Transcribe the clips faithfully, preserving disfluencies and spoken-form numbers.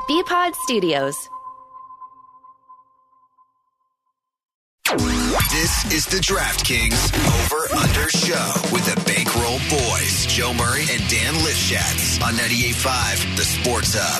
B-Pod Studios. This is the DraftKings Over-Under Show with the Bankroll Boys, Joe Murray and Dan Lifshatz on ninety-eight point five, The Sports Hub.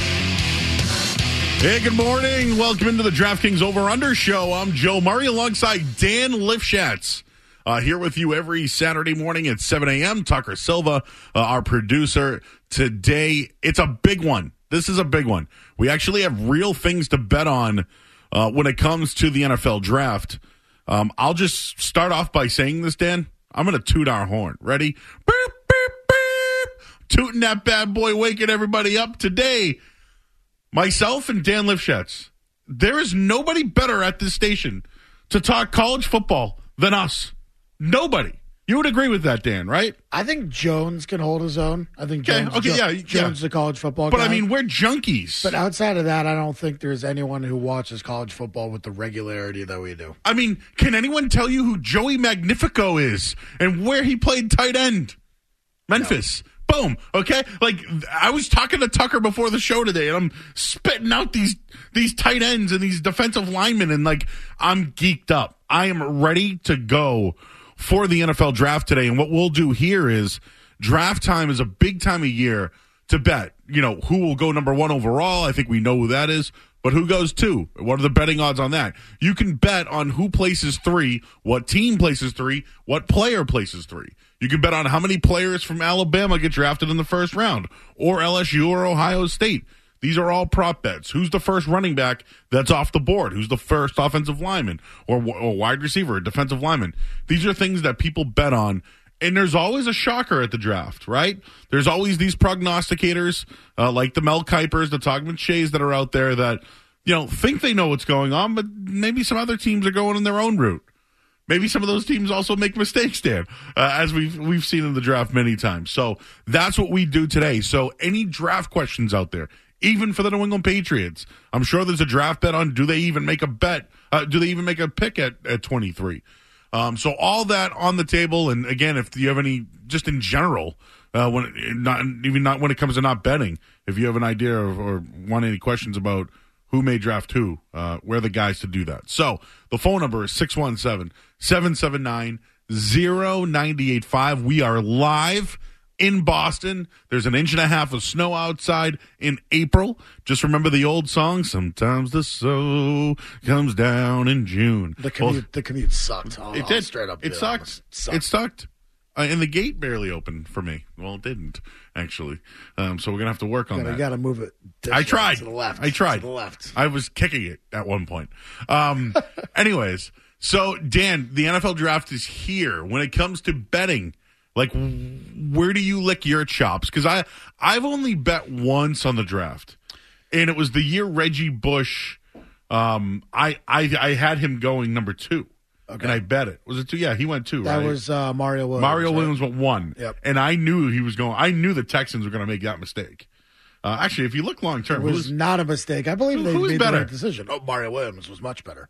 Hey, good morning. Welcome into the DraftKings Over-Under Show. I'm Joe Murray alongside Dan Lifshatz. Uh, here with you every Saturday morning at seven a.m. Tucker Silva, uh, our producer. Today, it's a big one. This is a big one. We actually have real things to bet on uh, when it comes to the N F L draft. Um, I'll just start off by saying this, Dan. I'm going to toot our horn. Ready? Beep, beep, beep. Tooting that bad boy, waking everybody up today. Myself and Dan Lifshatz. There is nobody better at this station to talk college football than us. Nobody. You would agree with that, Dan, right? I think Jones can hold his own. I think Okay, Jones, okay, Jo- yeah, Jones yeah. is a college football But, guy. I mean, we're junkies. But outside of that, I don't think there's anyone who watches college football with the regularity that we do. I mean, can anyone tell you who Joey Magnifico is and where he played tight end? Memphis. No. Boom. Okay? Like, I was talking to Tucker before the show today, and I'm spitting out these these tight ends and these defensive linemen, and, like, I'm geeked up. I am ready to go for the N F L draft today. And what we'll do here is draft time is a big time of year to bet, you know, who will go number one overall. I think we know who that is. But who goes two? What are the betting odds on that? You can bet on who places three, what team places three, what player places three. You can bet on how many players from Alabama get drafted in the first round, or L S U or Ohio State. These are all prop bets. Who's the first running back that's off the board? Who's the first offensive lineman or, or wide receiver, or defensive lineman? These are things that people bet on. And there's always a shocker at the draft, right? There's always these prognosticators uh, like the Mel Kipers, the Todd McShays that are out there that, you know, think they know what's going on, but maybe some other teams are going in their own route. Maybe some of those teams also make mistakes, Dan, uh, as we've we've seen in the draft many times. So that's what we do today. So any draft questions out there, even for the New England Patriots, I'm sure there's a draft bet on do they even make a bet? Uh, do they even make a pick at, at twenty-three? Um, so all that on the table. And again, if you have any, just in general, uh, when not even not when it comes to not betting, if you have an idea or, or want any questions about who may draft who, uh, we're the guys to do that. So the phone number is six one seven, seven seven nine, zero nine eight five. We are live in Boston. There's an inch and a half of snow outside in April. Just remember the old song, sometimes the snow comes down in June. The commute, Well, the commute sucked. I'll, it I'll did. Straight up. It sucked. It sucked. It sucked. Uh, and the gate barely opened for me. Well, it didn't, actually. Um, so we're going to have to work on Gotta, that. Got to move it. This I way, tried. To the left. I tried. To the left. I was kicking it at one point. Um, anyways, so, Dan, the N F L draft is here. When it comes to betting, like, where do you lick your chops? Because I, I've only bet once on the draft, and it was the year Reggie Bush, um, I, I, I had him going number two. Okay. And I bet it. Was it two? Yeah, he went two, That right? was uh, Mario Williams. Mario right? Williams went one. Yep. And I knew he was going. I knew the Texans were going to make that mistake. Uh, actually, if you look long term, It was not a mistake. I believe who- they who's made better? the right decision. Oh, Mario Williams was much better.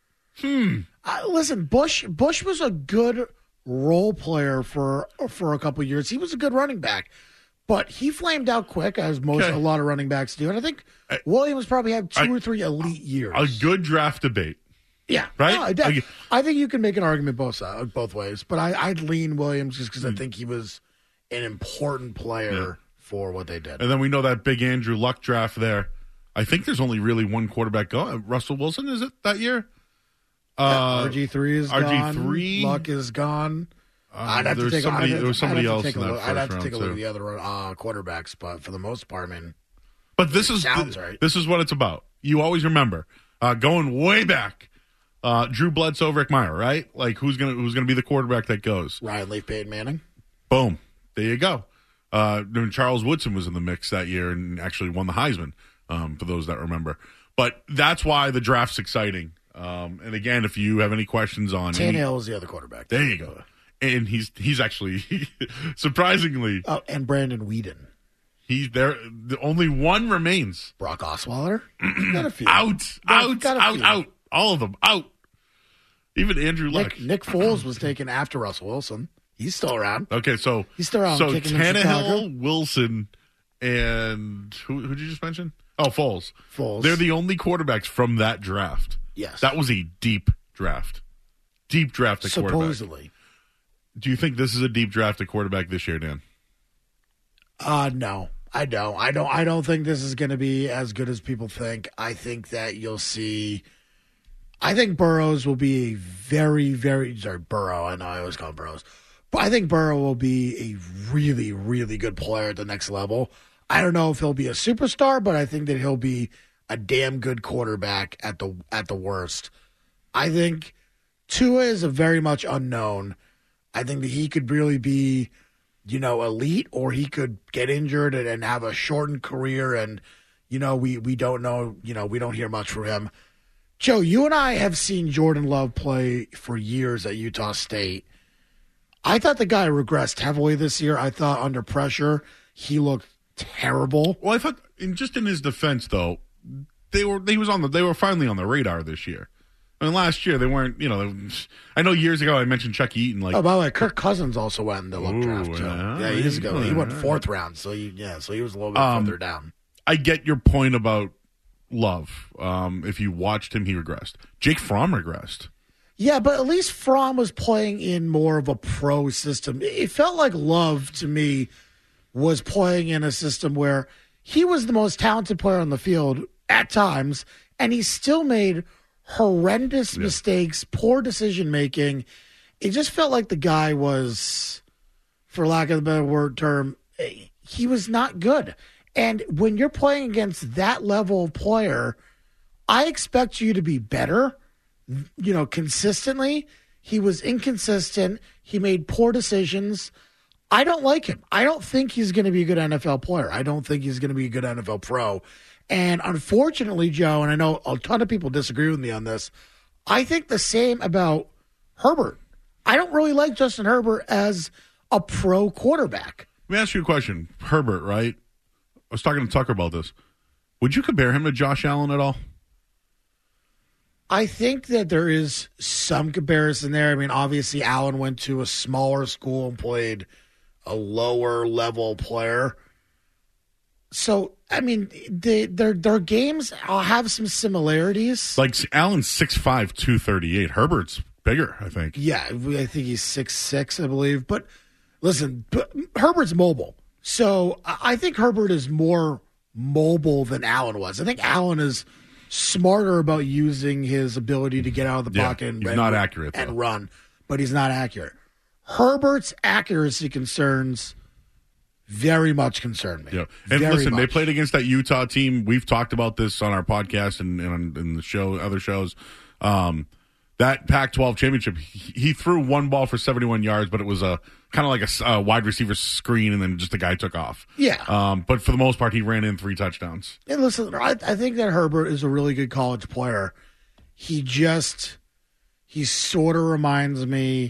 Hmm. Uh, listen, Bush. Bush was a good role player for for a couple years. He was a good running back, but he flamed out quick, as most Okay. a lot of running backs do. And I think I- Williams probably had two I- or three elite years. A good draft debate. Yeah, Right? No, I, de- Okay. I think you can make an argument both sides, both ways, but I, I'd lean Williams just because I think he was an important player Yeah. for what they did. And then we know that big Andrew Luck draft there. I think there's only really one quarterback going. Russell Wilson, is it that year? Uh, R G three is R G gone. three? Luck is gone. uh, I'd have there to was take. somebody, I'd have, there was somebody I'd have else to take in a that look, first I'd have to round take a look too. at the other uh, quarterbacks, but for the most part, I mean, But this is Sounds th- right. this is what it's about. You always remember uh, going way back. Uh, Drew Bledsoe, Rick Meyer, right? Like who's gonna who's gonna be the quarterback that goes? Ryan Leaf, Peyton Manning. Boom. There you go. Uh, then Charles Woodson was in the mix that year and actually won the Heisman, um, for those that remember. But that's why the draft's exciting. Um, and again, if you have any questions on any, Tannehill was the other quarterback. there you go. And he's he's actually surprisingly Oh, and Brandon Whedon. he's there. The only one remains. Brock Osweiler. Got a few. Out, Got- out, got a out, few. out. All of them out. Even Andrew Luck. Nick, Nick Foles was taken after Russell Wilson. He's still around. Okay, so He's still around So kicking in Tannehill, Chicago. Wilson, and who who did you just mention? Oh, Foles. Foles. They're the only quarterbacks from that draft. Yes. That was a deep draft. Deep draft at quarterback. Supposedly. Do you think this is a deep draft at quarterback this year, Dan? Uh no. I don't. I don't I don't think this is going to be as good as people think. I think that you'll see I think Burrows will be a very, very sorry, Burrow. I know I always call him Burrows. But I think Burrow will be a really, really good player at the next level. I don't know if he'll be a superstar, but I think that he'll be a damn good quarterback at the at the worst. I think Tua is a very much unknown. I think that he could really be, you know, elite, or he could get injured and, and have a shortened career, and, you know, we, we don't know, you know, we don't hear much from him. Joe, you and I have seen Jordan Love play for years at Utah State. I thought the guy regressed heavily this year. I thought under pressure he looked terrible. Well, I thought, in, just in his defense, though, they were they was on the they were finally on the radar this year. I mean, last year they weren't. You know, I know years ago I mentioned Chuck Eaton. Like, oh, by the way, Kirk Cousins also went in the low draft too. Yeah, yeah, years ago he went yeah. fourth round. So he, yeah, so he was a little bit Um, further down. I get your point about Love. Um, if you watched him, he regressed. Jake Fromm regressed. Yeah, but at least Fromm was playing in more of a pro system. It felt like Love, to me, was playing in a system where he was the most talented player on the field at times, and he still made horrendous yeah. mistakes, poor decision-making. It just felt like the guy was, for lack of a better word term, he was not good. And when you're playing against that level of player, I expect you to be better. You know, consistently. He was inconsistent. He made poor decisions. I don't like him. I don't think he's going to be a good N F L player. I don't think he's going to be a good N F L pro. And unfortunately, Joe, and I know a ton of people disagree with me on this, I think the same about Herbert. I don't really like Justin Herbert as a pro quarterback. Let me ask you a question. Herbert, right? I was talking to Tucker about this. Would you compare him to Josh Allen at all? I think that there is some comparison there. I mean, obviously, Allen went to a smaller school and played a lower level player. So, I mean, they, their their games have some similarities. Like Allen's six five, two thirty-eight. Herbert's bigger, I think. Yeah, I think he's six six, I believe. But listen, but Herbert's mobile. So I think Herbert is more mobile than Allen was. I think Allen is smarter about using his ability to get out of the yeah, pocket and, he's and, not accurate, and though. run, but he's not accurate. Herbert's accuracy concerns very much concern me. Yeah. And very listen, much. they played against that Utah team. We've talked about this on our podcast and, and on in the show, other shows. Um, that Pac twelve championship, he, he threw one ball for seventy-one yards, but it was a kind of like a, a wide receiver screen, and then just the guy took off. Yeah. Um, but for the most part, he ran in three touchdowns. And listen, I, I think that Herbert is a really good college player. He just, he sort of reminds me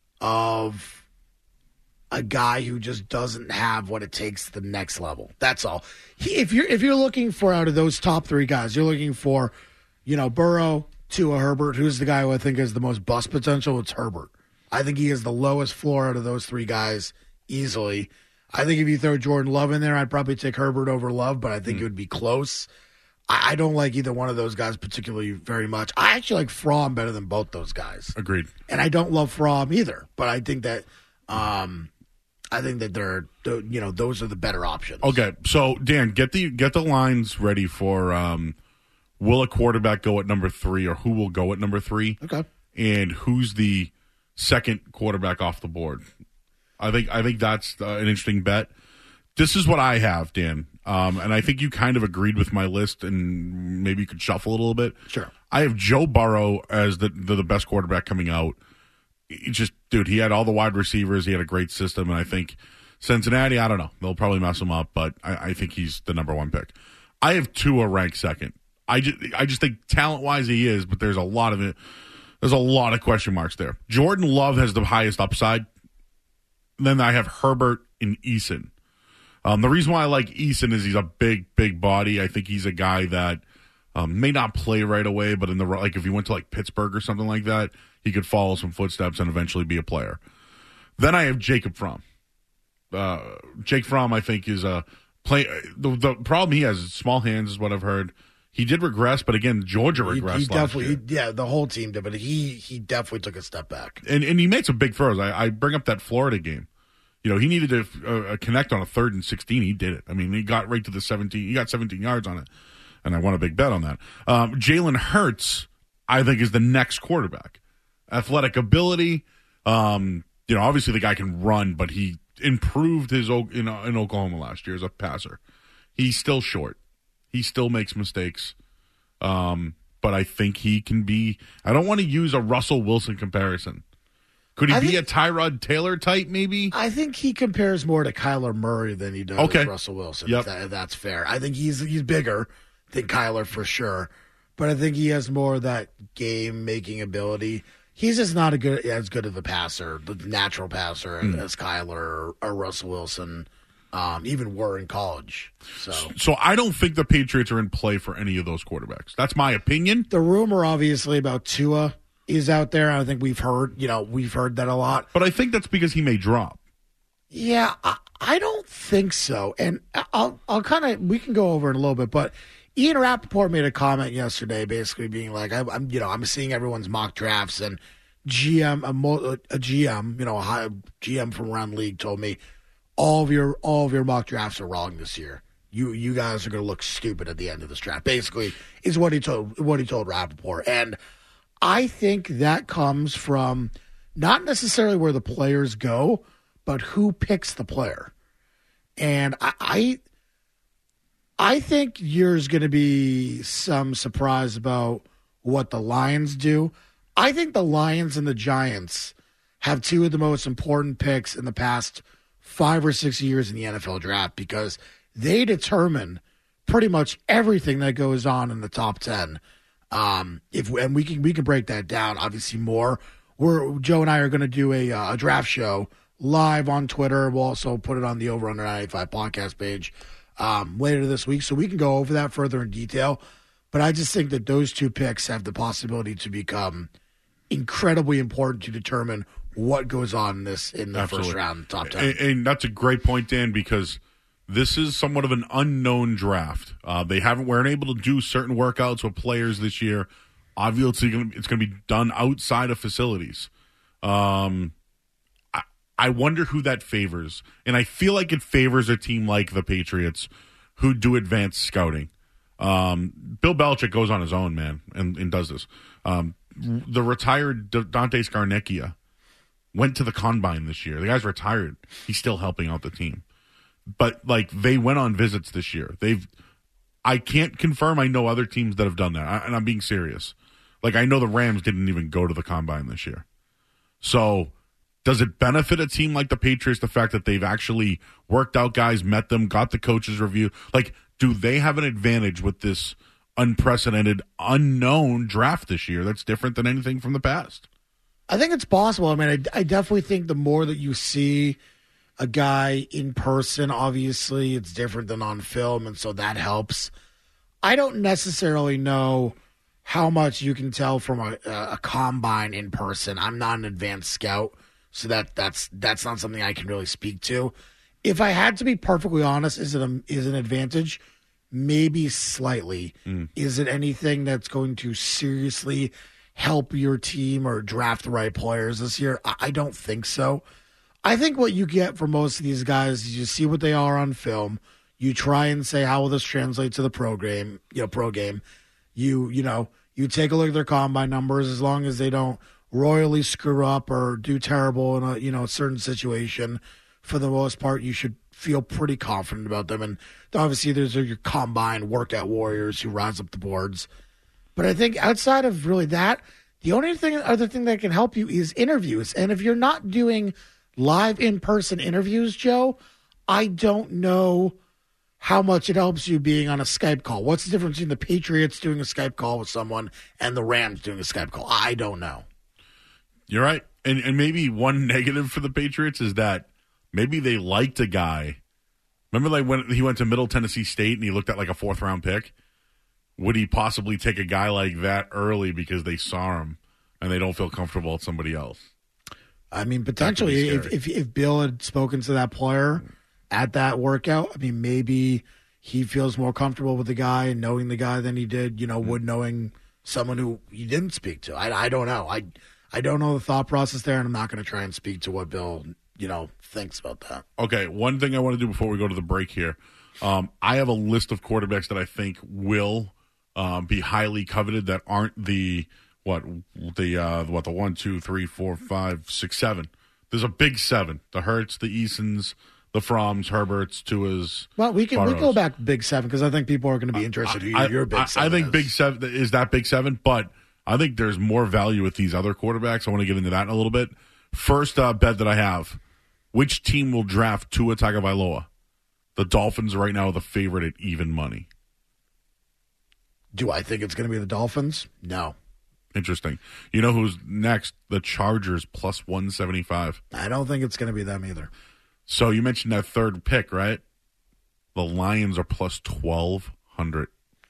of a guy who just doesn't have what it takes to the next level. That's all. He, if you're if you're looking for out of those top three guys, you're looking for, you know, Burrow, Tua, Herbert. Who's the guy who I think has the most bust potential? It's Herbert. I think he has the lowest floor out of those three guys easily. I think if you throw Jordan Love in there, I'd probably take Herbert over Love, but I think mm. it would be close. I, I don't like either one of those guys particularly very much. I actually like Fromm better than both those guys. Agreed. And I don't love Fromm either, but I think that um, I think that they're, you know, those are the better options. Okay, so Dan, get the get the lines ready for um, will a quarterback go at number three, or who will go at number three? Okay, and who's the second quarterback off the board? I think I think that's uh, an interesting bet. This is what I have, Dan, um, and I think you kind of agreed with my list, and maybe you could shuffle a little bit. Sure. I have Joe Burrow as the the, the best quarterback coming out. He just, dude, he had all the wide receivers. He had a great system, and I think Cincinnati, I don't know. They'll probably mess him up, but I, I think he's the number one pick. I have Tua ranked second. I just, I just think talent-wise he is, but there's a lot of it. There's a lot of question marks there. Jordan Love has the highest upside. Then I have Herbert and Eason. Um, the reason why I like Eason is he's a big, big body. I think he's a guy that um, may not play right away, but in the like if he went to like Pittsburgh or something like that, he could follow some footsteps and eventually be a player. Then I have Jacob Fromm. Uh, Jake Fromm, I think, is a play. The, the problem he has is small hands, is what I've heard. He did regress, but again, Georgia regressed. He, he definitely, last year. He, yeah, the whole team did, but he he definitely took a step back. And and he made some big throws. I, I bring up that Florida game. You know, he needed to uh, connect on a third and sixteen. He did it. I mean, he got right to the seventeen. He got seventeen yards on it, and I won a big bet on that. Um, Jalen Hurts, I think, is the next quarterback. Athletic ability. Um, you know, obviously the guy can run, but he improved his in, in Oklahoma last year as a passer. He's still short. He still makes mistakes. Um, but I think he can be – I don't want to use a Russell Wilson comparison. Could he I be think, a Tyrod Taylor type maybe? I think he compares more to Kyler Murray than he does okay. Russell Wilson, yep. if, that, if that's fair. I think he's he's bigger than Kyler for sure, but I think he has more of that game-making ability. He's just not a good, as good of a passer, the natural passer, mm. as Kyler or, or Russell Wilson um, even were in college. So. so I don't think the Patriots are in play for any of those quarterbacks. That's my opinion. The rumor, obviously, about Tua is out there. I think we've heard, you know, we've heard that a lot. But I think that's because he may drop. Yeah, I, I don't think so. And I'll, I'll kind of, we can go over it a little bit, but Ian Rappaport made a comment yesterday, basically being like, I, I'm, you know, I'm seeing everyone's mock drafts, and G M, a, a G M, you know, a high G M from around the league told me all of your, all of your mock drafts are wrong this year. You, you guys are going to look stupid at the end of this draft. Basically, is what he told, what he told Rappaport, and I think that comes from not necessarily where the players go, but who picks the player. And I, I, I think there's going to be some surprise about what the Lions do. I think the Lions and the Giants have two of the most important picks in the past five or six years in the N F L draft, because they determine pretty much everything that goes on in the top ten. Um, if and we can we can break that down obviously more. We're Joe and I are going to do a uh, a draft show live on Twitter. We'll also put it on the Over Under ninety-five podcast page um, later this week, so we can go over that further in detail. But I just think that those two picks have the possibility to become incredibly important to determine what goes on in this in the Absolutely. first round, top ten. And, and that's a great point, Dan, because this is somewhat of an unknown draft. Uh, they haven't weren't able to do certain workouts with players this year. Obviously, it's going to be done outside of facilities. Um, I, I wonder who that favors, and I feel like it favors a team like the Patriots, who do advanced scouting. Um, Bill Belichick goes on his own, man, and, and does this. Um, the retired Dante Scarnecchia went to the combine this year. The guy's retired. He's still helping out the team. But, like, they went on visits this year. They've, I can't confirm I know other teams that have done that, I, and I'm being serious. Like, I know the Rams didn't even go to the combine this year. So, does it benefit a team like the Patriots, the fact that they've actually worked out guys, met them, got the coach's review? Like, do they have an advantage with this unprecedented, unknown draft this year that's different than anything from the past? I think it's possible. I mean, I, I definitely think the more that you see a guy in person, obviously it's different than on film, and so that helps. I don't necessarily know how much you can tell from a, a combine in person. I'm not an advanced scout, so that that's that's not something I can really speak to. If I had to be perfectly honest, is it a, is an advantage? Maybe slightly. Mm. Is it anything that's going to seriously help your team or draft the right players this year? I, I don't think so. I think what you get from most of these guys is you see what they are on film. You try and say, how will this translate to the pro game? You know, pro game. You you know, you take a look at their combine numbers. As long as they don't royally screw up or do terrible in a you know certain situation, for the most part, you should feel pretty confident about them. And obviously, there's your combine workout warriors who rise up the boards. But I think outside of really that, the only thing, other thing that can help you is interviews. And if you're not doing live in-person interviews, Joe, I don't know how much it helps you being on a Skype call. What's the difference between the Patriots doing a Skype call with someone and the Rams doing a Skype call? I don't know. You're right. And and maybe one negative for the Patriots is that maybe they liked a guy. Remember like when he went to Middle Tennessee State and he looked at like a fourth-round pick? Would he possibly take a guy like that early because they saw him and they don't feel comfortable with somebody else? I mean, potentially, if, if if Bill had spoken to that player at that workout. I mean, maybe he feels more comfortable with the guy and knowing the guy than he did, you know, mm-hmm. would knowing someone who he didn't speak to. I, I don't know. I I don't know the thought process there, and I'm not going to try and speak to what Bill, you know, thinks about that. Okay, one thing I want to do before we go to the break here. Um, I have a list of quarterbacks that I think will um, be highly coveted that aren't the what the uh, what the one, two, three, four, five, six, seven. There's a big seven: the Hurts, the Easons, the Froms, Herberts, Tuas. Well, we can Burrows. we go back big seven because I think people are going to be interested. Who I, your big I, seven I think is. big seven is that big seven, but I think there's more value with these other quarterbacks. I want to get into that in a little bit. First uh, bet that I have: which team will draft Tua Tagovailoa? The Dolphins right now are the favorite at even money. Do I think it's going to be the Dolphins? No. Interesting. You know who's next? The Chargers plus one seventy-five. I don't think it's going to be them either. So you mentioned that third pick, right? The Lions are plus twelve hundred.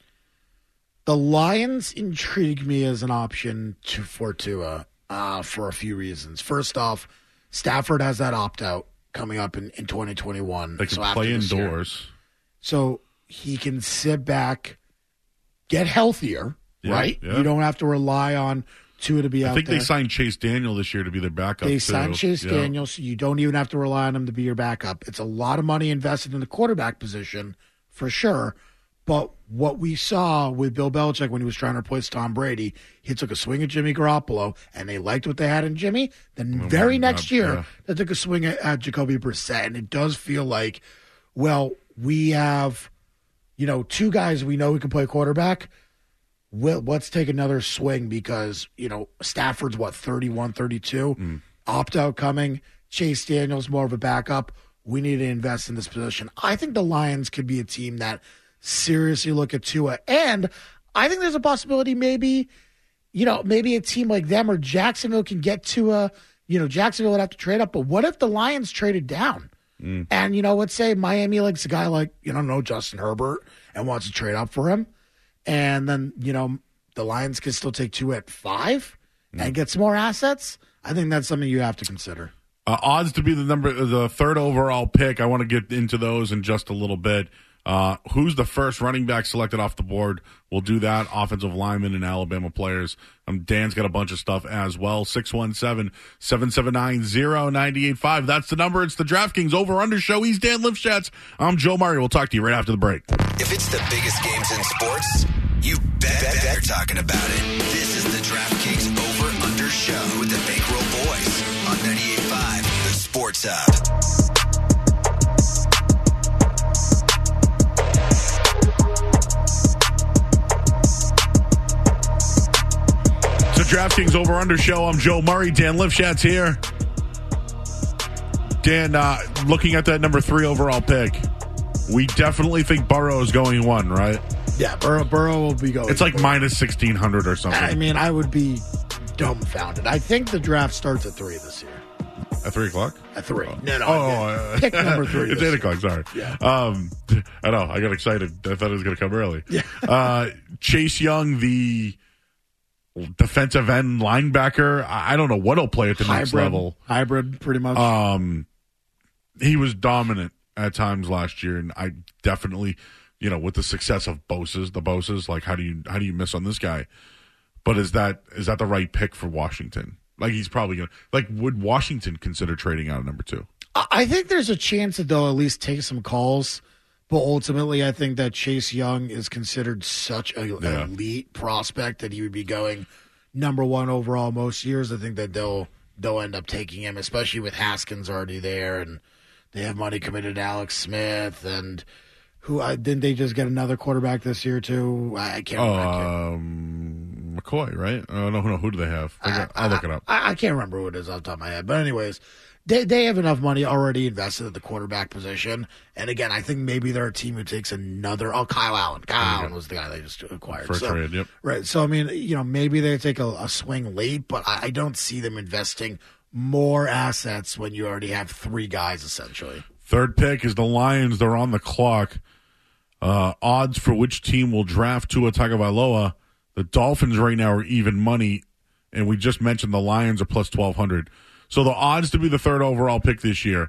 The Lions intrigue me as an option to for Tua uh, for a few reasons. First off, Stafford has that opt-out coming up in, in twenty twenty-one. They can so play indoors. Year. So he can sit back, get healthier, yeah, right? Yeah. You don't have to rely on Tua to be I out there. I think they signed Chase Daniel this year to be their backup, They too. signed Chase yeah. Daniel, so you don't even have to rely on him to be your backup. It's a lot of money invested in the quarterback position, for sure. But what we saw with Bill Belichick when he was trying to replace Tom Brady, he took a swing at Jimmy Garoppolo, and they liked what they had in Jimmy. Then oh very next God, year, yeah. they took a swing at, at Jacoby Brissett, and it does feel like, well, we have, you know, two guys we know who can play quarterback. Well, let's take another swing because, you know, Stafford's, what, thirty-one, thirty-two? Mm. Opt-out coming. Chase Daniel's more of a backup. We need to invest in this position. I think the Lions could be a team that seriously look at Tua. And I think there's a possibility maybe, you know, maybe a team like them or Jacksonville can get Tua. You know, Jacksonville would have to trade up. But what if the Lions traded down? Mm. And, you know, let's say Miami likes a guy like, you know, no Justin Herbert and wants to trade up for him. And then, you know, the Lions can still take Tua at five mm. and get some more assets. I think that's something you have to consider. Uh, odds to be the number, the third overall pick. I want to get into those in just a little bit. Uh, who's the first running back selected off the board? We'll do that. Offensive linemen and Alabama players. Um, Dan's got a bunch of stuff as well. six one seven, seven seven nine, zero nine eight five. That's the number. It's the DraftKings Over-Under Show. He's Dan Lifshatz. I'm Joe Murray. We'll talk to you right after the break. If it's the biggest games in sports, you bet, bet, bet you're talking about it. This is the DraftKings Over-Under Show with the Bankroll Boys on ninety-eight point five, the Sports Hub. DraftKings Over-Under Show. I'm Joe Murray. Dan Lifshatz here. Dan, uh, looking at that number three overall pick, we definitely think Burrow is going one, right? Yeah, Burrow, Burrow will be going. It's like minus sixteen hundred or something. I mean, I would be dumbfounded. I think the draft starts at three this year. At three o'clock? At three. Oh. No, no. Oh, uh, pick number three. It's eight o'clock, sorry. Yeah. Um, I know. I got excited. I thought it was going to come early. Yeah. uh, Chase Young, the defensive end linebacker. I don't know what he'll play at the hybrid, next level. Hybrid, pretty much. Um, he was dominant at times last year, and I definitely, you know, with the success of Bosa's, the Bosa's, like how do you how do you miss on this guy? But is that is that the right pick for Washington? Like he's probably gonna like. Would Washington consider trading out of number two? I think there's a chance that they'll at least take some calls. But ultimately, I think that Chase Young is considered such an yeah. elite prospect that he would be going number one overall most years. I think that they'll they'll end up taking him, especially with Haskins already there, and they have money committed to Alex Smith, and who uh, didn't they just get another quarterback this year too? I, I can't oh, remember. Um, McCoy, right? Oh, no, no, who do they have? I, I'll look it up. I, I can't remember who it is off the top of my head, but anyways. They they have enough money already invested at the quarterback position. And again, I think maybe they're a team who takes another. Oh, Kyle Allen. Kyle Allen was the guy they just acquired. First so, trade, yep. Right. So, I mean, you know, maybe they take a, a swing late, but I, I don't see them investing more assets when you already have three guys, essentially. Third pick is the Lions. They're on the clock. Uh, odds for which team will draft Tua Tagovailoa. The Dolphins right now are even money, and we just mentioned the Lions are plus twelve hundred. So the odds to be the third overall pick this year,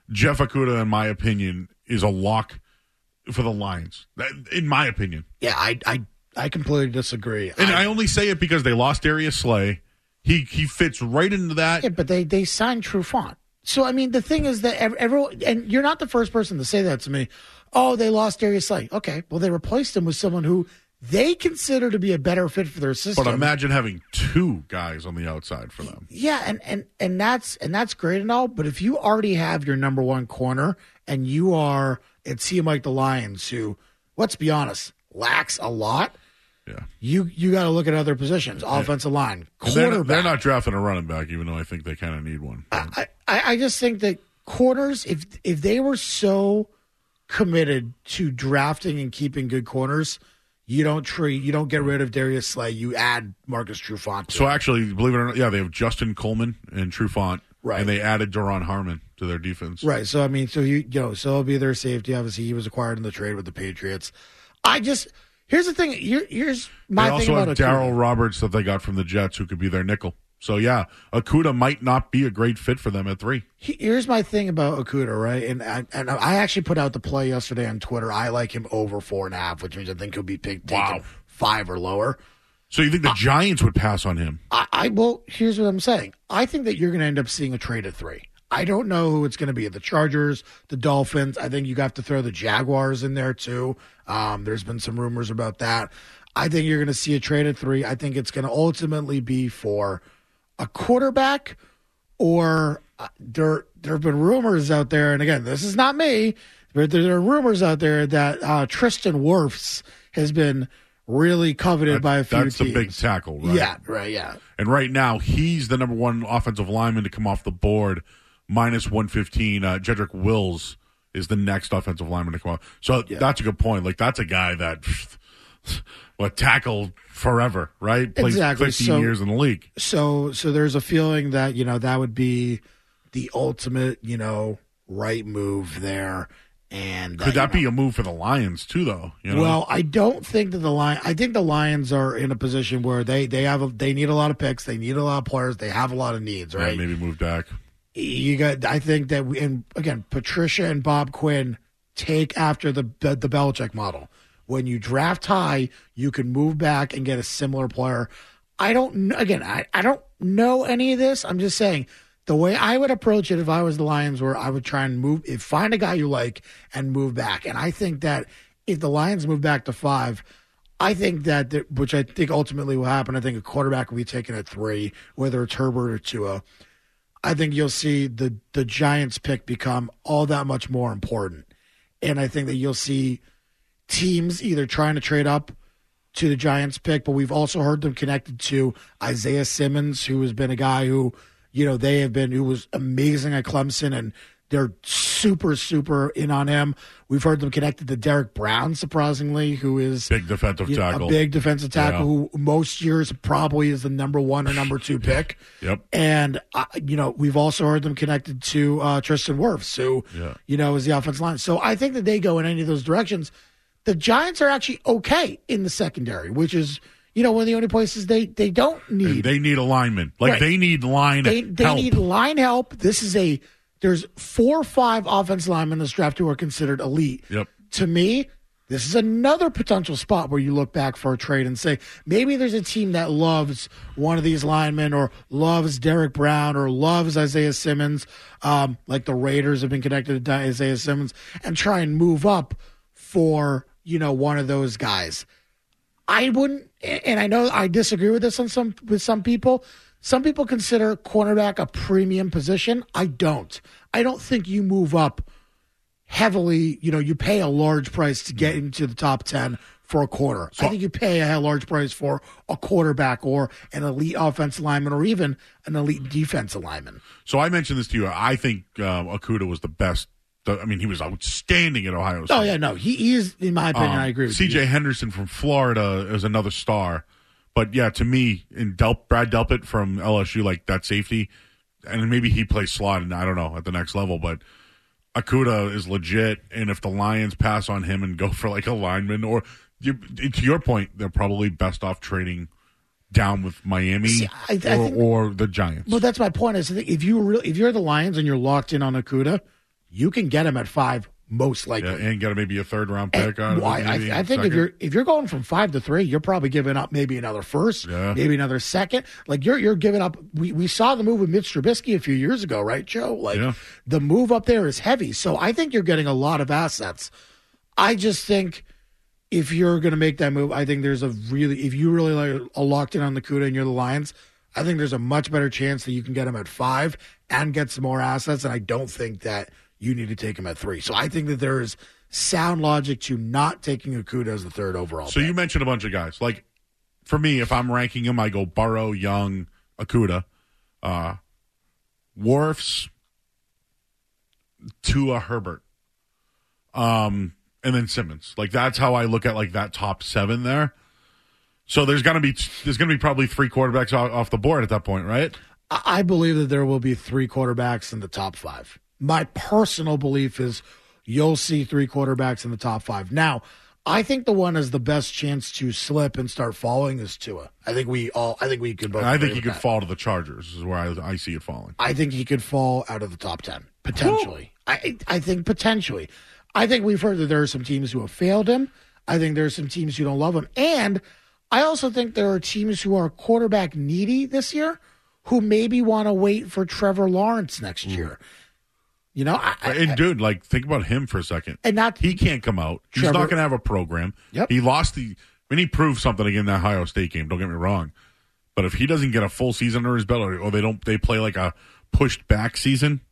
Jeff Okudah, in my opinion, is a lock for the Lions. That, in my opinion. Yeah, I I, I completely disagree. And I, I only say it because they lost Darius Slay. He he fits right into that. Yeah, but they, they signed Trufant. So, I mean, the thing is that everyone, and you're not the first person to say that to me. Oh, they lost Darius Slay. Okay, well, they replaced him with someone who they consider to be a better fit for their system. But imagine having two guys on the outside for them. Yeah, and, and, and that's and that's great and all, but if you already have your number one corner and you are a team like the Lions who, let's be honest, lacks a lot, yeah, you you got to look at other positions, offensive line, quarterback. They're not, they're not drafting a running back, even though I think they kind of need one. I, I, I just think that corners, if if they were so committed to drafting and keeping good corners, you don't treat, you don't get rid of Darius Slay. You add Marcus Trufant. To so it. actually, believe it or not, yeah, they have Justin Coleman and Trufant, right? And they added Daron Harmon to their defense, right? So I mean, so you, you know, so he'll be their safety. Obviously, he was acquired in the trade with the Patriots. I just here's the thing. Here, here's my they also thing have about Darryl Roberts that they got from the Jets, who could be their nickel. So yeah, Okudah might not be a great fit for them at three. Here's my thing about Okudah, right? And I, and I actually put out the play yesterday on Twitter. I like him over four and a half, which means I think he'll be picked, taken Wow. five or lower. So you think the uh, Giants would pass on him? I, I well, here's what I'm saying. I think that you're going to end up seeing a trade at three. I don't know who it's going to be. The Chargers, the Dolphins. I think you have to throw the Jaguars in there too. Um, there's been some rumors about that. I think you're going to see a trade at three. I think it's going to ultimately be for a quarterback, or uh, there there have been rumors out there, and again, this is not me, but there are rumors out there that uh, Tristan Wirfs has been really coveted that, by a few that's teams. That's the big tackle, right? Yeah, right, yeah. And right now, he's the number one offensive lineman to come off the board, minus one fifteen. Uh, Jedrick Wills is the next offensive lineman to come off. So yeah. That's a good point. Like, that's a guy that, what, tackled forever, right? Plays exactly. fifteen so, years in the league. So, so there's a feeling that, you know, that would be the ultimate, you know, right move there. And could uh, that you be know, a move for the Lions too, though? You know? Well, I don't think that the Lions. I think the Lions are in a position where they they have a, they need a lot of picks, they need a lot of players, they have a lot of needs, right? Yeah, maybe move Dak. You got. I think that we, and again, Patricia and Bob Quinn take after the the, the Belichick model. When you draft high, you can move back and get a similar player. I don't. Again, I, I don't know any of this. I'm just saying. The way I would approach it if I was the Lions, where I would try and move, if find a guy you like and move back. And I think that if the Lions move back to five, I think that, which I think ultimately will happen, I think a quarterback will be taken at three, whether it's Herbert or Tua. I think you'll see the, the Giants pick become all that much more important. And I think that you'll see teams either trying to trade up to the Giants pick, but we've also heard them connected to Isaiah Simmons, who has been a guy who, you know, they have been, who was amazing at Clemson, and they're super, super in on him. We've heard them connected to Derek Brown, surprisingly, who is big defensive tackle, know, a big defensive tackle, yeah. who most years probably is the number one or number two pick. Yep. And uh, you know, we've also heard them connected to uh, Tristan Wirfs, who yeah. you know is the offensive line. So I think that they go in any of those directions. The Giants are actually okay in the secondary, which is, you know, one of the only places they, they don't need. And they need a lineman. Like, right. they need line they, they help. They need line help. This is a, there's four or five offensive linemen in this draft who are considered elite. Yep. To me, this is another potential spot where you look back for a trade and say, maybe there's a team that loves one of these linemen, or loves Derek Brown, or loves Isaiah Simmons, um, like the Raiders have been connected to Isaiah Simmons, and try and move up for, you know, one of those guys. I wouldn't, and I know I disagree with this on some with some people. Some people consider cornerback a premium position. I don't. I don't think you move up heavily. You know, you pay a large price to get into the top ten for a corner. So, I think you pay a large price for a quarterback or an elite offensive lineman, or even an elite defensive lineman. So I mentioned this to you. I think um, Okudah was the best. I mean, he was outstanding at Ohio State. Oh, yeah, no. He, he is, in my opinion, um, I agree with C J you. Henderson from Florida is another star. But, yeah, to me, in Del- Brad Delpit from L S U, like that safety, and maybe he plays slot, and I don't know, at the next level, but Okudah is legit, and if the Lions pass on him and go for like a lineman, or you, to your point, they're probably best off trading down with Miami See, I, I or, think, or the Giants. Well, that's my point. Is if you really, if you're the Lions and you're locked in on Okudah, you can get him at five most likely. Yeah, and get maybe a third round pick And, on it. well, I, maybe I, I think if second. you're if you're going from five to three, you're probably giving up maybe another first, Yeah. maybe another second. Like you're you're giving up. We, we saw the move with Mitch Trubisky a few years ago, right, Joe? Like Yeah. the move up there is heavy. So I think you're getting a lot of assets. I just think if you're going to make that move, I think there's a really if you really like are locked in on the Cuda and you're the Lions, I think there's a much better chance that you can get him at five and get some more assets. And I don't think that you need to take him at three. So I think that there is sound logic to not taking Okudah as the third overall. So pick. you mentioned a bunch of guys. Like, for me, if I'm ranking them, I go Burrow, Young, Okudah, uh, Wirfs, Tua, Herbert, um, and then Simmons. Like, that's how I look at, like, that top seven there. So there's going to be there's going to be probably three quarterbacks off, off the board at that point, right? I I believe that there will be three quarterbacks in the top five. My personal belief is you'll see three quarterbacks in the top five. Now, I think the one has the best chance to slip and start falling is Tua. I think we all. I think we could both. I agree think he with could that. fall to the Chargers, is where I, I see it falling. I think he could fall out of the top ten potentially. I I think potentially. I think we've heard that there are some teams who have failed him. I think there are some teams who don't love him, and I also think there are teams who are quarterback needy this year who maybe want to wait for Trevor Lawrence next year. You know, I, I, And, dude, like, think about him for a second. and not He can't come out. He's Trevor- not going to have a program. Yep. He lost the. I mean, he proved something again in that Ohio State game. Don't get me wrong, but if he doesn't get a full season under his belt, or, or they don't, they play like a pushed back season,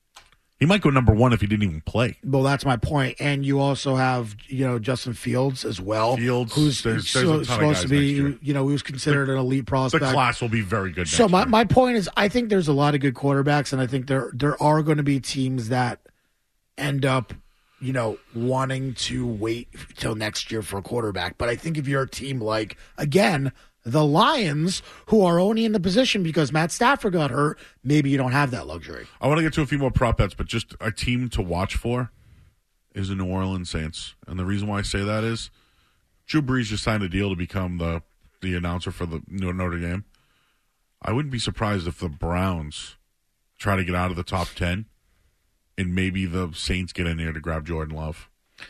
he might go number one if he didn't even play. Well, that's my point. And you also have, you know, Justin Fields as well. Fields, who's there's- so- there's a ton of supposed to guys be, next year. you know, who's considered an elite The prospect. class will be very good. So next my, year. my point is, I think there's a lot of good quarterbacks, and I think there there are going to be teams that end up, you know, wanting to wait till next year for a quarterback. But I think if you're a team like, again, the Lions, who are only in the position because Matt Stafford got hurt, maybe you don't have that luxury. I want to get to a few more prop bets, but just a team to watch for is the New Orleans Saints, and the reason why I say that is Drew Brees just signed a deal to become the the announcer for the Notre Dame. I wouldn't be surprised if the Browns try to get out of the top ten, and maybe the Saints get in there to grab Jordan Love.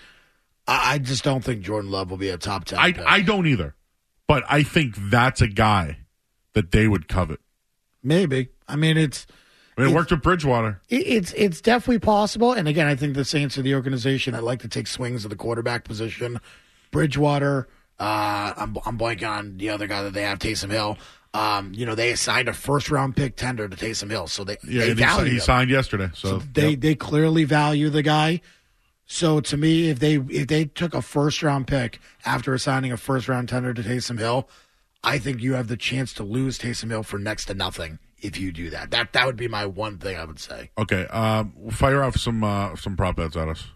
I, I just don't think Jordan Love will be a top ten. I pick. I don't either, but I think that's a guy that they would covet. Maybe. I mean, it's. I mean, it It's- worked with Bridgewater. It- It's it's definitely possible, and again, I think the Saints are the organization that like to take swings at the quarterback position. Bridgewater, uh, I'm I'm blanking on the other guy that they have, Taysom Hill. Um, you know, they assigned a first round pick tender to Taysom Hill, so they Yeah, they and he, value he him. signed yesterday, so, So they yep. they clearly value the guy. So to me, if they if they took a first round pick after assigning a first round tender to Taysom Hill, I think you have the chance to lose Taysom Hill for next to nothing if you do that. That that would be my one thing I would say. Okay, um, fire off some uh, some prop bets at us.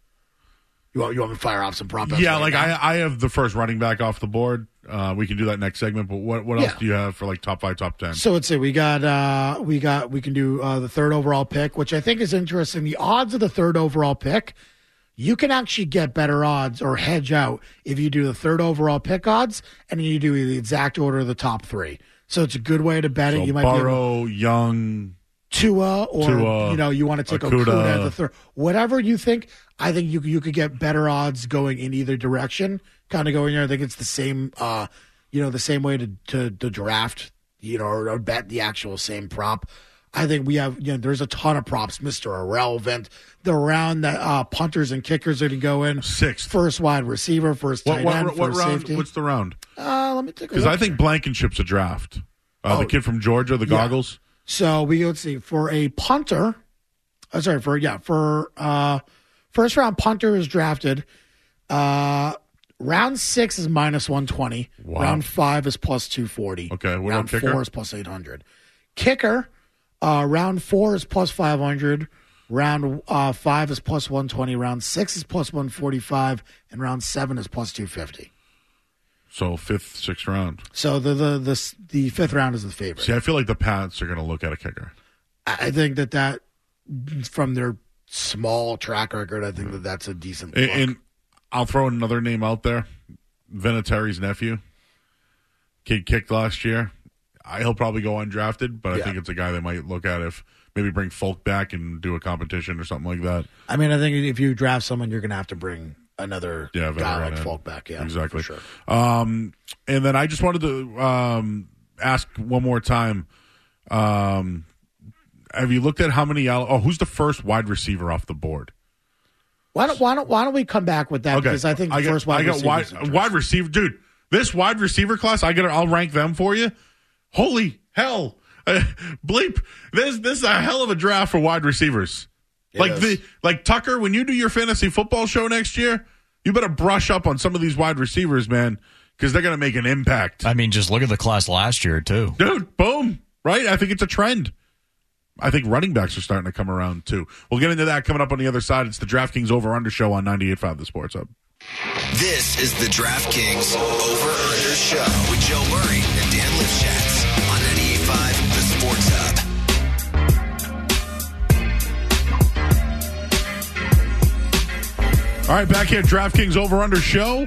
You want you want me to fire off some prop bets Yeah, right like now? I, I have the first running back off the board. Uh, we can do that next segment. But what what else Yeah. do you have for like top five, top ten? So let's see. We got uh we got we can do uh, the third overall pick, which I think is interesting. The odds of the third overall pick, you can actually get better odds or hedge out if you do the third overall pick odds and then you do the exact order of the top three. So it's a good way to bet So it. You might be able Burrow, Young. Tua, or Tua, you know, you want to take Okudah. Okudah at the third. Whatever you think, I think you you could get better odds going in either direction. Kind of going there. I think it's the same, uh, you know, the same way to to, to draft, you know, or, or bet the actual same prop. I think we have, you know, there's a ton of props, Mister Irrelevant. The round that uh, punters and kickers are to go in. Sixth. First wide receiver, first What tight what, end, what first round? safety. What's the round? Uh, let me take a Because look I think here. Blankenship's a draft. Uh, Oh. the kid from Georgia, the Yeah. goggles. So we let's see for a punter. Oh, sorry for yeah for uh, first round punter is drafted. Uh, round six is minus one twenty. Wow. Round five is plus two forty. Okay, what round about kicker? four is plus eight hundred. Kicker, uh, round four is plus five hundred. Round uh, five is plus one twenty. Round six is plus one forty five, and round seven is plus two fifty. So fifth, sixth round. So the the the the fifth round is the favorite. See, I feel like the Pats are going to look at a kicker. I I think that that from their small track record, I think that that's a decent look. And, and I'll throw another name out there. Vinatieri's nephew. Kid kicked last year. I, he'll probably go undrafted, but I Yeah. think it's a guy they might look at if maybe bring Folk back and do a competition or something like that. I mean, I think if you draft someone, you're going to have to bring another Yeah, guy veteran like in. Folk back. Yeah, Exactly. for sure. Um, and then I just wanted to um, ask one more time. Um, have you looked at how many? Oh, who's the first wide receiver off the board? Why don't why don't why don't we come back with that? Okay, Because I think the I got, first wide I got receiver wide, is interesting. wide receiver, dude. This wide receiver class, I got. I'll rank them for you. Holy hell, uh, bleep! This this is a hell of a draft for wide receivers. It like is. the like Tucker, when you do your fantasy football show next year, you better brush up on some of these wide receivers, man, because they're going to make an impact. I mean, just look at the class last year, too. Dude, boom. Right? I think it's a trend. I think running backs are starting to come around, too. We'll get into that coming up on the other side. It's the DraftKings Over-Under Show on ninety-eight point five The Sports Hub. This is the DraftKings Over-Under Show with Joe Murray and Dan Lifshatz on ninety-eight point five The Sports Hub. All right, back here at DraftKings Over-Under Show.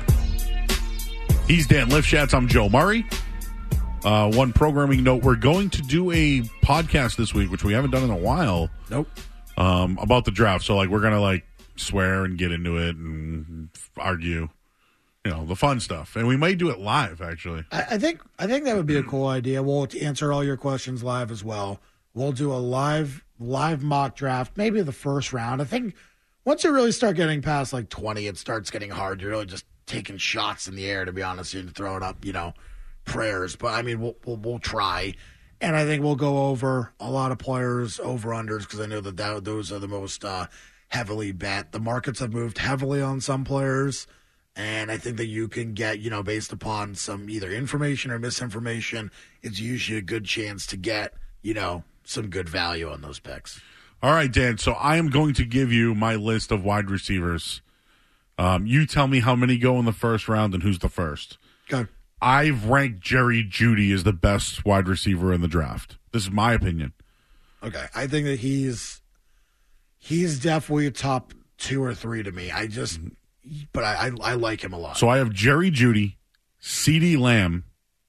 He's Dan Lifshatz. I'm Joe Murray. Uh, one programming note, we're going to do a podcast this week, which we haven't done in a while. Nope. Um, about the draft. So, like, we're going to, like, swear and get into it and argue, you know, the fun stuff. And we might do it live, actually. I, I think I think that would be a cool idea. We'll answer all your questions live as well. We'll do a live live mock draft, maybe the first round. I think once you really start getting past like twenty, it starts getting hard. You're really just taking shots in the air, to be honest, and throwing up, you know, prayers. But I mean, we'll we'll, we'll try, and I think we'll go over a lot of players over unders because I know that, that those are the most uh, heavily bet. The markets have moved heavily on some players. And I think that you can get, you know, based upon some either information or misinformation, it's usually a good chance to get, you know, some good value on those picks. All right, Dan. So I am going to give you my list of wide receivers. Um, you tell me how many go in the first round and who's the first. Go. I've ranked Jerry Jeudy as the best wide receiver in the draft. This is my opinion. Okay. I think that he's he's definitely a top two or three to me. I just, but I, I, I like him a lot. So I have Jerry Jeudy, CeeDee Lamb,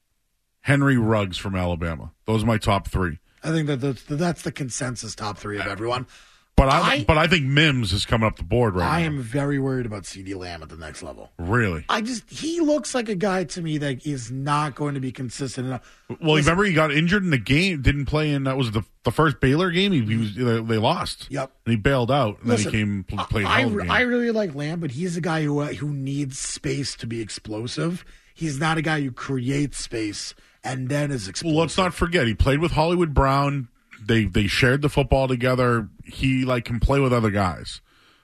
Henry Ruggs from Alabama. Those are my top three. I think that that's, that's the consensus top three of everyone. But I, I- but I think Mims is coming up the board right I now. am very worried about CeeDee Lamb at the next level. Really? I just, he looks like a guy to me that is not going to be consistent enough. Well, remember he got injured in the game, didn't play in, that was the the first Baylor game. He, he was they lost. Yep. And he bailed out, and Listen, then he came pl- played I, hell of a game. I really like Lamb, but he's a guy who uh, who needs space to be explosive. He's not a guy who creates space and then is explosive. Well, let's not forget he played with Hollywood Brown. They they shared the football together. He like can play with other guys.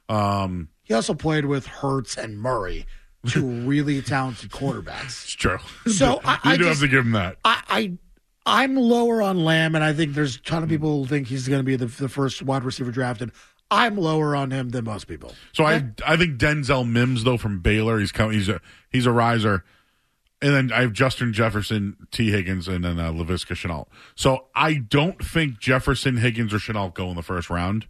Um, He also played with Hurts and Murray, two really talented quarterbacks. it's true. So I, you I do just, have to give him that. I, I I'm lower on Lamb, and I think there's a ton of people who think he's going to be the, the first wide receiver drafted. I'm lower on him than most people. So I I think Denzel Mims though from Baylor. He's coming. He's a he's a riser. And then I have Justin Jefferson, T. Higgins, and then uh, Laviska Shenault. So I don't think Jefferson, Higgins, or Shenault go in the first round.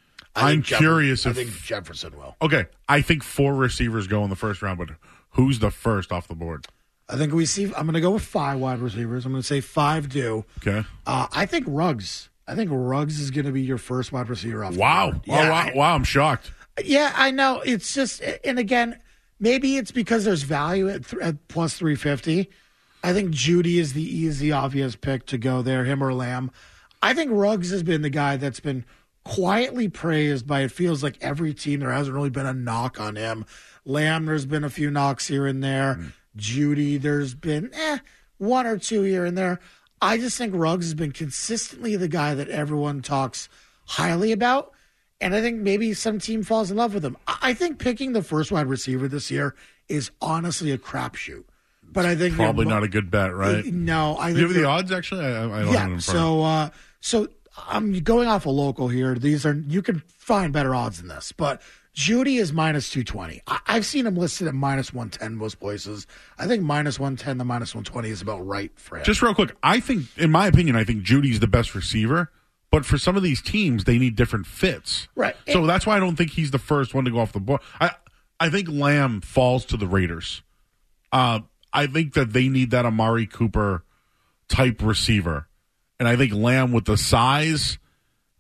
I I'm think Jeff- curious I if think Jefferson will. okay. I think four receivers go in the first round, but who's the first off the board? I think we see. I'm going to go with five wide receivers. I'm going to say five do. Okay. Uh, I think Ruggs. I think Ruggs is going to be your first wide receiver off. Wow. The board. Oh, Yeah, wow. I- Wow. I'm shocked. yeah, I know. It's just, and again, maybe it's because there's value at, th- at plus three fifty. I think Jeudy is the easy, obvious pick to go there, him or Lamb. I think Ruggs has been the guy that's been quietly praised by, it feels like, every team. There hasn't really been a knock on him. Lamb, there's been a few knocks here and there. Mm. Jeudy, there's been eh, one or two here and there. I just think Ruggs has been consistently the guy that everyone talks highly about. And I think maybe some team falls in love with him. I think picking the first wide receiver this year is honestly a crapshoot. But I think Probably not a good bet, right? No, I Do you think have the odds actually? I, I don't have it yeah. in front. So, uh, so I'm going off a local here. These are you can find better odds than this, but Jeudy is minus two twenty. I, I've seen him listed at minus one ten most places. I think minus one ten to minus one twenty is about right for him. Just real quick, I think, in my opinion, I think Judy's the best receiver. But for some of these teams, they need different fits. Right. So And- that's why I don't think he's the first one to go off the board. I I think Lamb falls to the Raiders. Uh, I think that they need that Amari Cooper type receiver. And I think Lamb with the size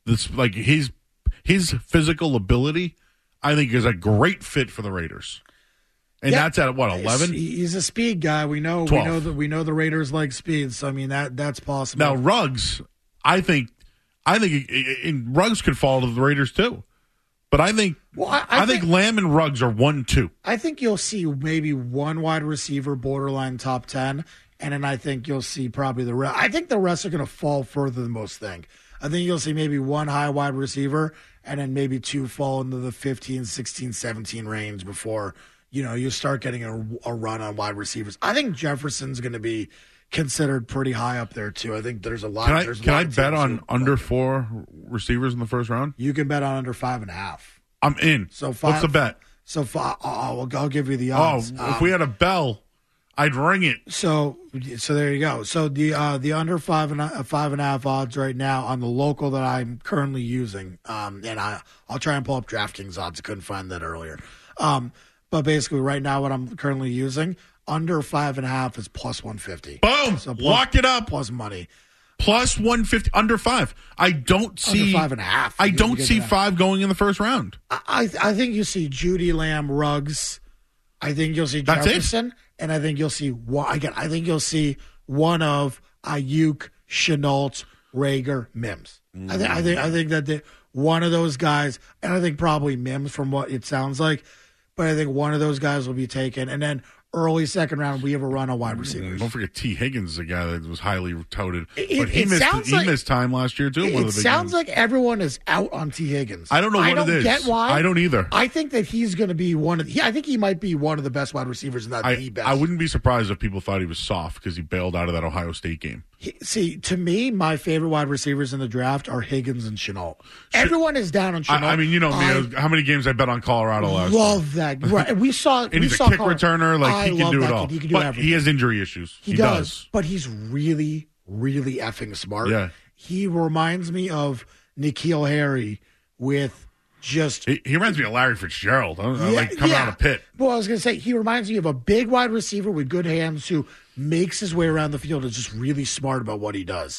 this like his his physical ability, I think, is a great fit for the Raiders. And yeah. that's at what, eleven? He's a speed guy. We know twelve. we know that we know the Raiders like speed, so I mean that that's possible. Now Ruggs, I think I think in Ruggs could fall to the Raiders too. But I think well, I, I, I think, think Lamb and Ruggs are one two. I think you'll see maybe one wide receiver borderline top ten, and then I think you'll see probably the rest. I think the rest are going to fall further than most think. I think you'll see maybe one high wide receiver and then maybe two fall into the fifteen, sixteen, seventeen range before, you know, you start getting a, a run on wide receivers. I think Jefferson's going to be considered pretty high up there too. I think there's a lot. Can I, there's can lot I of bet teams on who- under four receivers in the first round? You can bet on under five and a half. I'm in. So five, What's the bet? So five, oh, I'll, I'll give you the Oh, odds. if Um, we had a bell, I'd ring it. So, so there you go. So the uh, the under five and a, five and a half odds right now on the local that I'm currently using, um, and I I'll try and pull up DraftKings odds. I couldn't find that earlier. Um, but basically, right now, what I'm currently using under five and a half is plus one fifty. Boom! So plus, Lock it up. plus money. Plus one fifty under five. I don't see Under five and a half. I You don't get see that. five going in the first round. I I think you see Judy Lamb, Ruggs. I think you'll see That's it? Jefferson, and I think you'll see one again. I think you'll see one of Ayuk, Chenault, Rager, Mims. I think I think I think that the, one of those guys, and I think probably Mims from what it sounds like, but I think one of those guys will be taken, and then early second round we have a run on wide receivers. Don't forget T. Higgins is a guy that was highly touted, It- but he it missed sounds he like- missed time last year too. It, one of it the big sounds games. like everyone is out on T. Higgins. I don't know what I it don't is. get why. I don't either. I think that he's going to be one of. He, I think he might be one of the best wide receivers, not I, the best. I wouldn't be surprised if people thought he was soft because he bailed out of that Ohio State game. He- See, to me, my favorite wide receivers in the draft are Higgins and Chenault. Everyone is down on Chenault. I, I mean, you know me. I how many games I bet on Colorado last year? love that. Right. We saw. And we he's a saw kick Colin- returner. Like, I he can love do that it all. kid. He can do but everything. he has injury issues. He, He, does, does. but he's really, really effing smart. Yeah. He reminds me of N'Keal Harry with just He, he reminds me of Larry Fitzgerald. I don't know, Yeah, like coming yeah. out of pit. Well, I was going to say, he reminds me of a big wide receiver with good hands who makes his way around the field and is just really smart about what he does.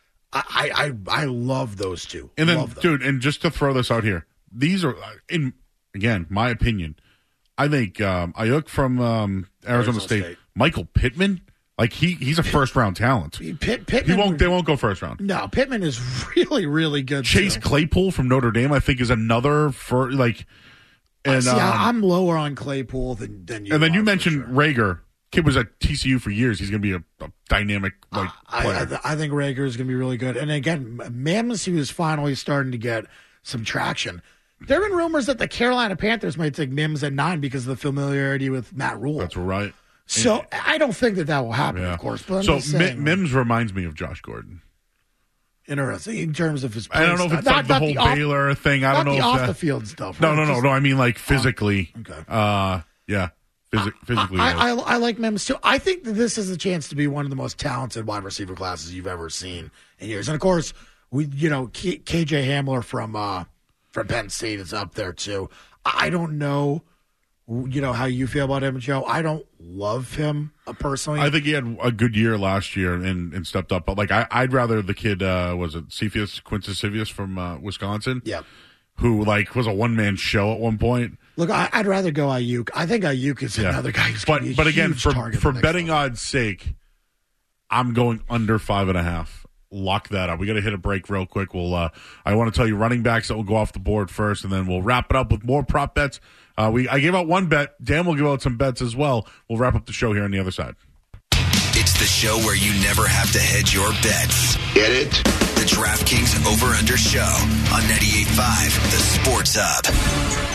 I I, I love those two. And then, love them. dude, and just to throw this out here, these are, in again, my opinion, I think um, Ayuk from um, Arizona, Arizona State, State. Michael Pittman, like he he's a first round talent. Pitt, Pittman, He won't. They won't go first round. No, Pittman is really, really good. Chase too. Claypool from Notre Dame, I think, is another for like. And See, um, I- I'm lower on Claypool than, than you. and then are, you for mentioned sure. Rager. Kid was at T C U for years. He's going to be a, a dynamic like I, player. I, th- I think Rager is going to be really good. And again, Mims, he was finally starting to get some traction. There have been rumors that the Carolina Panthers might take Mims at nine because of the familiarity with Matt Rule. That's right. So I don't think that that will happen, Yeah. of course. But I'm so just Mi- saying, Mims reminds me of Josh Gordon. interesting in terms of his. I don't know if play it's style. like the Not- whole not off- Baylor thing. I not don't know the if off that, the field stuff. No, right? no, no, Just- no. I mean like physically. okay. Uh, yeah, Physi- physically. I, yes. I, I like Mims too. I think that this is a chance to be one of the most talented wide receiver classes you've ever seen in years. And of course, we you know K, KJ Hamler from uh, from Penn State is up there too. I don't know, you know how you feel about him, Joe. I don't love him uh, personally. I think he had a good year last year and, and stepped up. But like I, I'd rather the kid uh, was it Cephas Quintus Cephas from uh, Wisconsin. yeah. Who like was a one man show at one point. Look, I, I'd rather go Ayuk. I think Ayuk is Yeah. another guy who's but going to be a but again huge for target for the next betting level. odds sake, I'm going under five and a half. Lock that up. We got to hit a break real quick. We'll. Uh, I want to tell you running backs that will go off the board first, and then we'll wrap it up with more prop bets. Uh, we I gave out one bet. Dan will give out some bets as well. We'll wrap up the show here on the other side. It's the show where you never have to hedge your bets. Get it? The DraftKings Over Under Show on ninety-eight point five, The Sports Hub.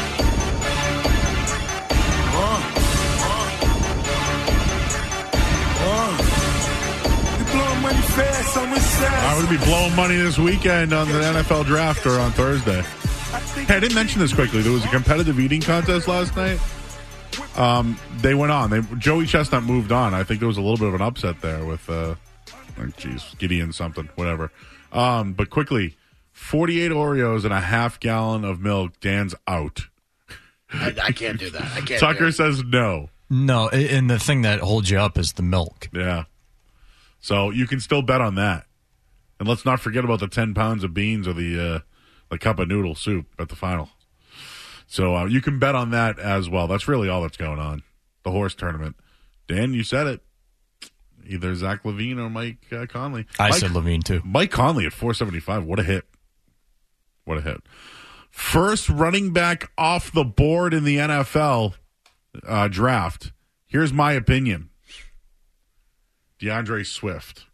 I'm going to be blowing money this weekend on the N F L draft or on Thursday. Hey, I didn't mention this quickly. There was a competitive eating contest last night. Um, they went on. They Joey Chestnut moved on. I think there was a little bit of an upset there with, uh, oh, geez, Gideon something, whatever. Um, but quickly, forty-eight Oreos and a half gallon of milk. Dan's out. I, I can't do that. I can't. do Tucker it. says no. No, a- and the thing that holds you up is the milk. Yeah. So you can still bet on that. And let's not forget about the ten pounds of beans or the uh, the cup of noodle soup at the final. So uh, you can bet on that as well. That's really all that's going on. The horse tournament. Dan, you said it. Either Zach Levine or Mike uh, Conley. I Mike, said Levine, too. Mike Conley at four seventy-five. What a hit. What a hit. First running back off the board in the N F L uh, draft. Here's my opinion. DeAndre Swift.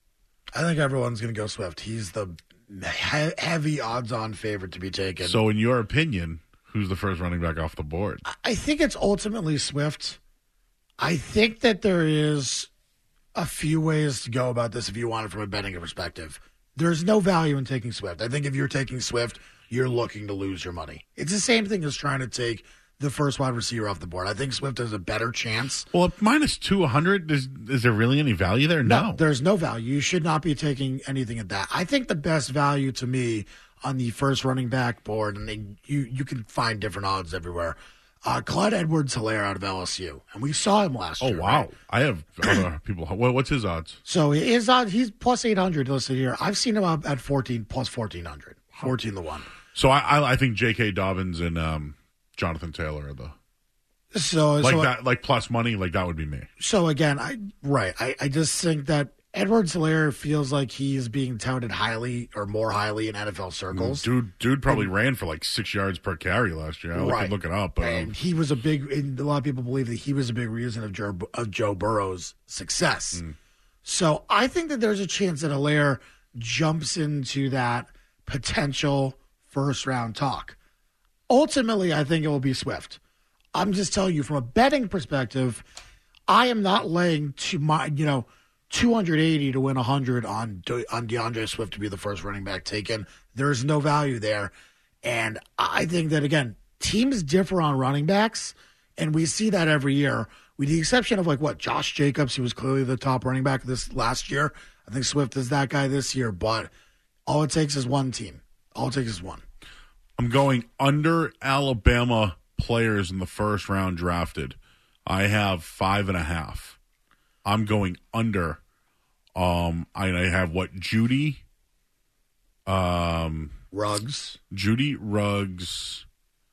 I think everyone's going to go Swift. He's the he- heavy odds-on favorite to be taken. So in your opinion, who's the first running back off the board? I think it's ultimately Swift. I think that there is a few ways to go about this if you want it from a betting perspective. There's no value in taking Swift. I think if you're taking Swift, you're looking to lose your money. It's the same thing as trying to take the first wide receiver off the board. I think Swift has a better chance. Well, at minus two hundred, is, is there really any value there? No. no. There's no value. You should not be taking anything at that. I think the best value to me on the first running back board, and they, you, you can find different odds everywhere, Uh, Clyde Edwards-Helaire out of L S U, and we saw him last oh, year. Oh, wow. Right? I have other people. What, what's his odds? So his odds, he's plus eight hundred listed here. I've seen him up at fourteen, plus fourteen hundred, fourteen to one. So I, I, I think J K. Dobbins and um, Jonathan Taylor are the so like so, that, like plus money. Like that would be me. So again, I right. I, I just think that Edwards-Helaire feels like he's being touted highly or more highly in N F L circles. Dude, dude probably and, ran for like six yards per carry last year. I right. could look it up. But, and um, he was a big. And a lot of people believe that he was a big reason of Joe, of Joe Burrow's success. Mm. So I think that there's a chance that Helaire jumps into that potential first round talk. Ultimately, I think it will be Swift. I'm just telling you from a betting perspective, I am not laying to my you know. two hundred eighty to win one hundred on De- on DeAndre Swift to be the first running back taken. There's no value there. And I think that, again, teams differ on running backs, and we see that every year. With the exception of, like, what, Josh Jacobs, who was clearly the top running back this last year. I think Swift is that guy this year, but all it takes is one team. All it takes is one. I'm going under Alabama players in the first round drafted. I have five and a half. I'm going under. Um, I, I have what Judy, um, Ruggs, Judy Ruggs,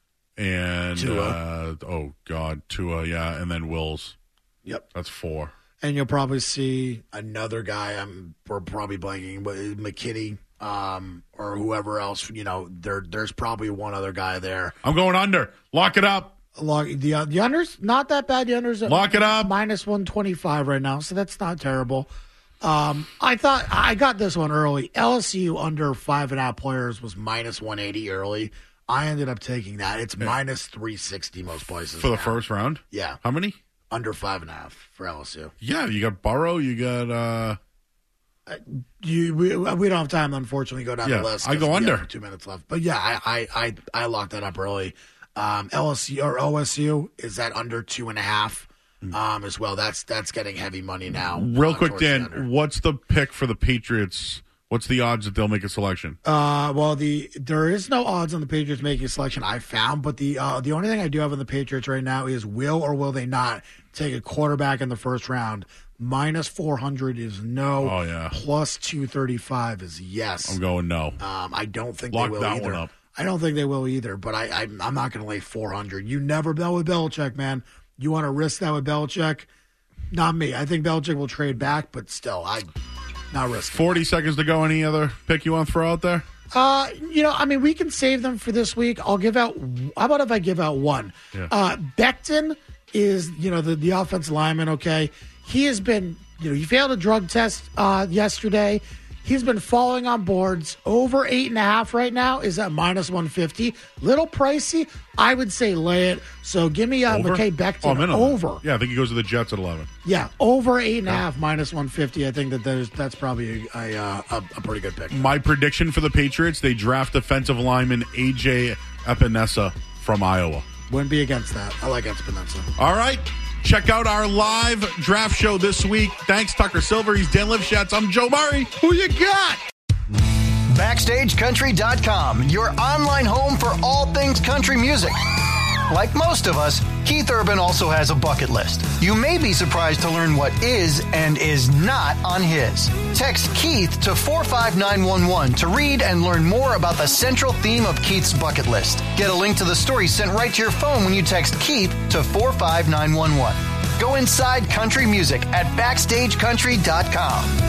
and Tua. Uh, oh God, Tua, yeah, and then Wills. Yep, that's four. And you'll probably see another guy. I'm we're probably blanking, but McKinney, um, or whoever else. You know, there there's probably one other guy there. I'm going under. Lock it up. Lock, the the unders not that bad. The unders at lock it up minus one twenty five right now, so that's not terrible. Um, I thought I got this one early. L S U under five and a half players was minus one eighty early. I ended up taking that. It's yeah. minus three sixty most places for the now. first round. Yeah, how many? Under five and a half for L S U. Yeah, you got Burrow. You got. uh Uh, you, we, we don't have time, unfortunately, to go down yeah, the list. I go under. Two minutes left, but yeah, I I I, I locked that up early. Um, L S U or O S U is at under two and a half um, as well. That's that's getting heavy money now. Real uh, quick, Dan, what's the pick for the Patriots? What's the odds that they'll make a selection? Uh, well, the there is no odds on the Patriots making a selection I found, but the uh, the only thing I do have on the Patriots right now is will or will they not take a quarterback in the first round? Minus four hundred is no. Oh yeah. Plus two thirty five is yes. I'm going no. Um, I don't think Lock they will that either. One up. I don't think they will either, but I, I, I'm not going to lay four hundred. You never bet with Belichick, man. You want to risk that with Belichick? Not me. I think Belichick will trade back, but still, I not risking forty that. Seconds to go. Any other pick you want to throw out there? Uh, you know, I mean, we can save them for this week. I'll give out. How about if I give out one? Yeah. Uh, Becton is, you know, the, the offensive lineman, okay? He has been, you know, he failed a drug test uh, yesterday. He's been falling on boards. Over eight and a half right now is at minus one fifty. Little pricey. I would say lay it. So give me uh, McKay Becton oh, over. Yeah, I think he goes to the Jets at eleven. Yeah, over eight and a half, minus one fifty. I think that there's, that's probably a, a, a, a pretty good pick. My prediction for the Patriots, they draft defensive lineman A J Epinesa from Iowa. Wouldn't be against that. I like Epinesa. All right. Check out our live draft show this week. Thanks, Tucker Silver. He's Dan Lipschatz. I'm Joe Murray. Who you got? Backstage Country dot com, your online home for all things country music. Like most of us, Keith Urban also has a bucket list. You may be surprised to learn what is and is not on his. Text Keith to four five nine one one to read and learn more about the central theme of Keith's bucket list. Get a link to the story sent right to your phone when you text Keith to four five nine one one. Go inside country music at backstage country dot com.